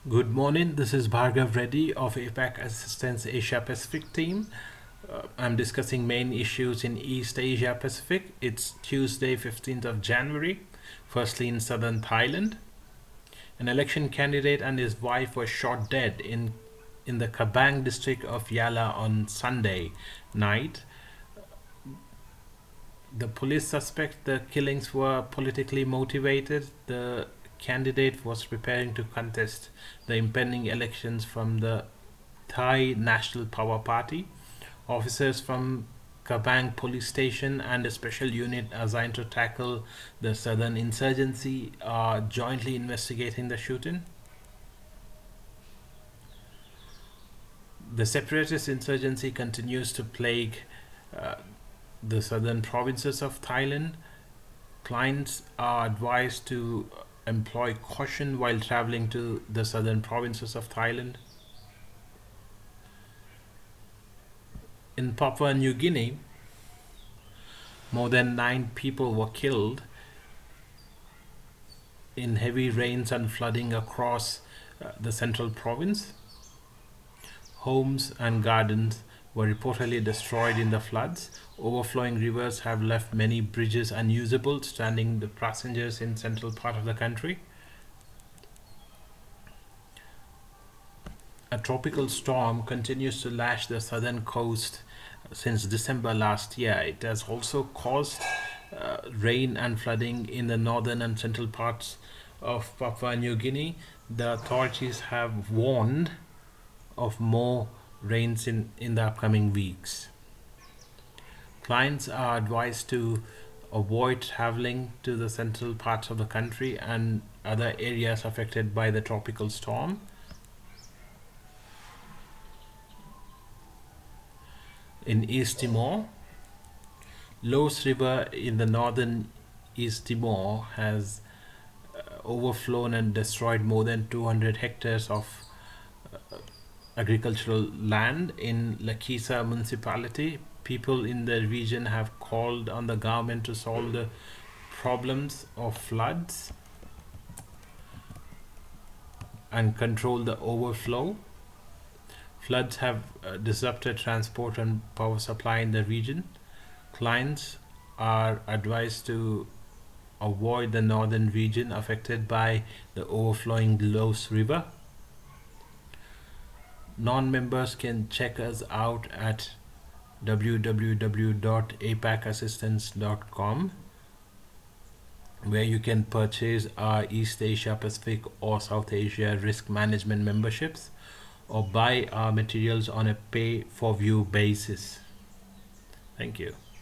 Good morning, this is Bhargav Reddy of APAC Assistance Asia Pacific team. I'm discussing main issues in East Asia Pacific. It's Tuesday, 15th of January. Firstly, in southern Thailand, an election candidate and his wife were shot dead in the Kabang district of Yala on Sunday night. The police suspect the killings were politically motivated. The candidate was preparing to contest the impending elections from the Thai National Power Party. Officers from Kabang police station and a special unit assigned to tackle the southern insurgency are jointly investigating the shooting. The separatist insurgency continues to plague uh, the southern provinces of Thailand. Clients are advised to employ caution while traveling to the southern provinces of Thailand. In Papua New Guinea, more than 9 people were killed in heavy rains and flooding across the central province. Homes and gardens were reportedly destroyed in the floods. Overflowing rivers have left many bridges unusable, stranding the passengers in central part of the country. A tropical storm continues to lash the southern coast since December last year. It has also caused rain and flooding in the northern and central parts of Papua New Guinea. The authorities have warned of more rains in the upcoming weeks. Clients are advised to avoid traveling to the central parts of the country and other areas affected by the tropical storm. In East Timor, Los River in the northern East Timor has overflown and destroyed more than 200 hectares of agricultural land in Lakisa municipality. People in the region have called on the government to solve the problems of floods and control the overflow. Floods have disrupted transport and power supply in the region. Clients are advised to avoid the northern region affected by the overflowing Los River. Non-members can check us out at www.apacassistance.com, where you can purchase our East Asia Pacific or South Asia risk management memberships or buy our materials on a pay for view basis. Thank you.